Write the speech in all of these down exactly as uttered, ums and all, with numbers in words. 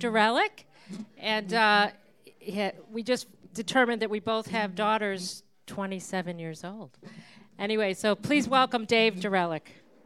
Durelic, and uh, he, we just determined that we both have daughters twenty-seven years old. Anyway, so please welcome Dave Durelic.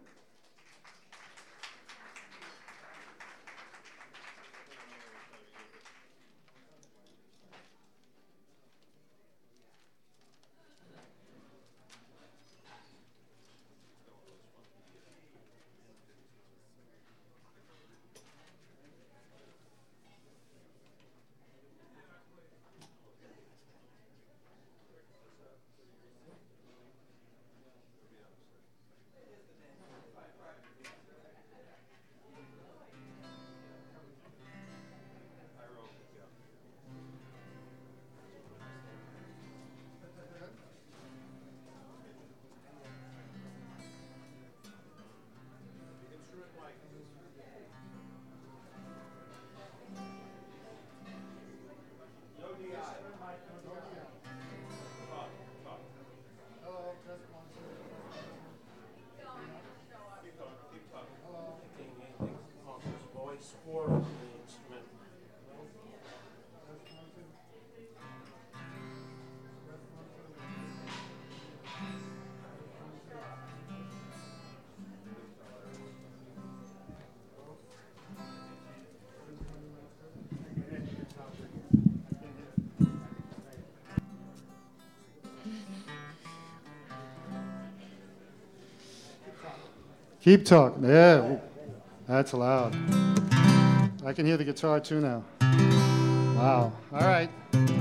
Keep talking. Yeah, that's loud. I can hear the guitar too now. Wow. All right.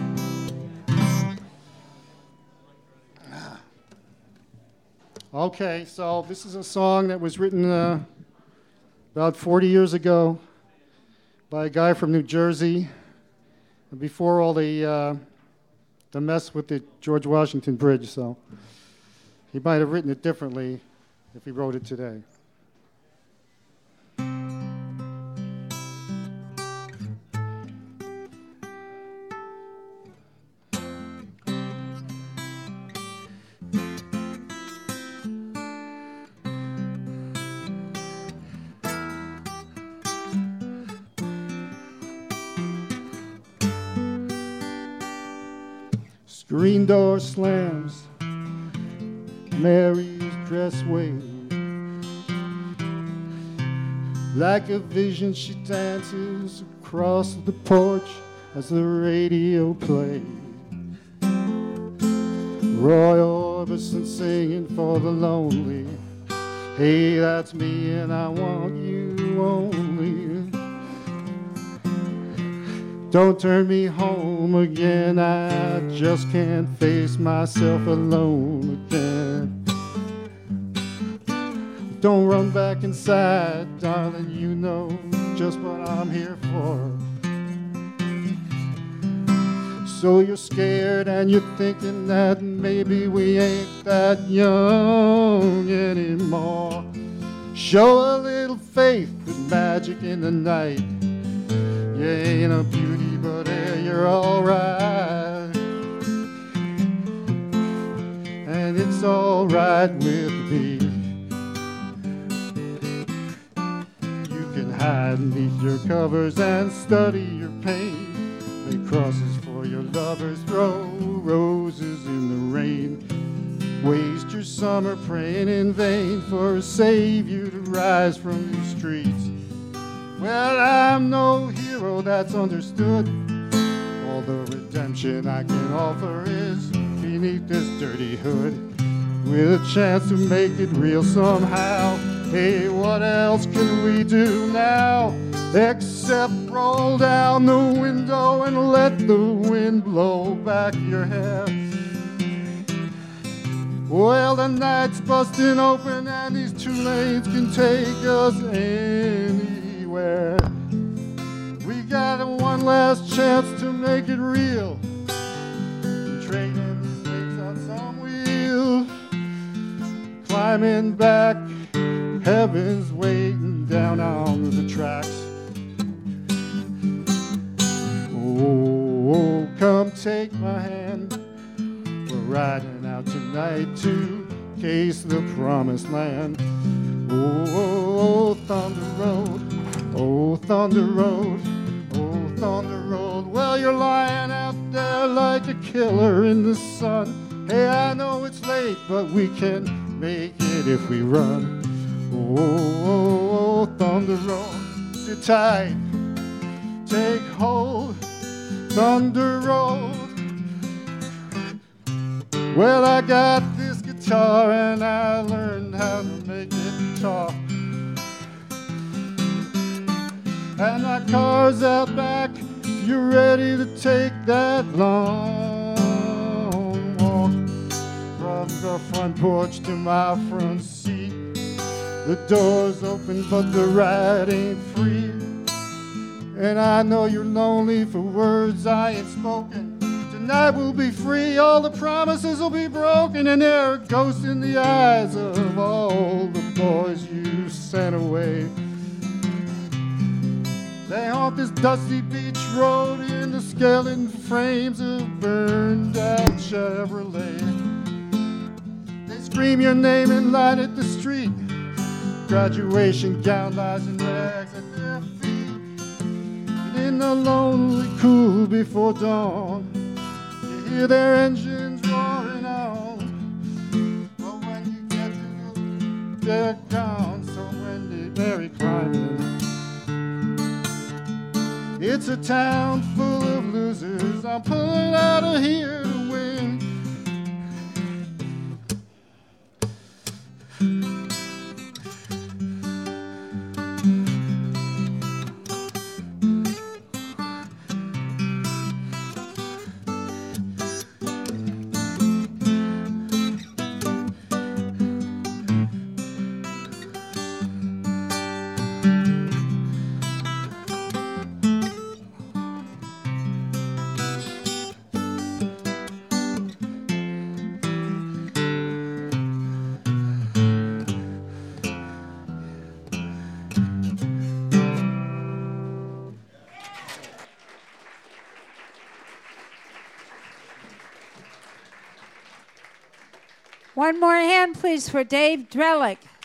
Okay, so this is a song that was written uh, about forty years ago by a guy from New Jersey before all the uh, the mess with the George Washington Bridge. So he might have written it differently if he wrote it today. Screen door slams, Mary's dress waves. Like a vision, she dances across the porch as the radio plays. Roy Orbison singing for the lonely. Hey, that's me and I want you only. Don't turn me home again, I just can't face myself alone again. Don't run back inside, darling, you know just what I'm here for. So you're scared and you're thinking that maybe we ain't that young anymore. Show a little faith with magic in the night. You ain't a beauty, but hey, you're alright. And it's alright with me. You can hide beneath your covers and study your pain. Make crosses for your lovers, throw roses in the rain. Waste your summer praying in vain for a savior to rise from your streets. Well, I'm no hero that's understood. All the redemption I can offer is beneath this dirty hood. With a chance to make it real somehow. Hey, what else can we do now? Except roll down the window and let the wind blow back your hair. Well, the night's busting open and these two lanes can take us anywhere. We got one last chance to make it real. Trading these things on some wheel. Climbing back, heaven's waiting down on the tracks. Oh, come take my hand. We're riding out tonight to case the promised land. Oh, Thunder Road, oh, Thunder Road, oh, you're lying out there like a killer in the sun. Hey, I know it's late, but we can make it if we run. Oh, oh, oh, thunder roll, sit tight, take hold, thunder roll. Well, I got this guitar and I learned how to make it talk. And my car's out back, if you're ready to take that long walk. From the front porch to my front seat, the door's open but the ride ain't free. And I know you're lonely for words I ain't spoken. Tonight we'll be free, all the promises will be broken, and there are ghosts in the eyes of all the boys you sent away. They haunt this dusty beach road in the skeleton frames of burned out Chevrolet. They scream your name and light at the street. Graduation gown lies in rags at their feet. And in the lonely cool before dawn, you hear their engines roaring on. But when you get to them, they're gone. So when they Mary climbing. It's a town full of losers. I'm pulling out of here to win. One more hand, please, for Dave Drellick.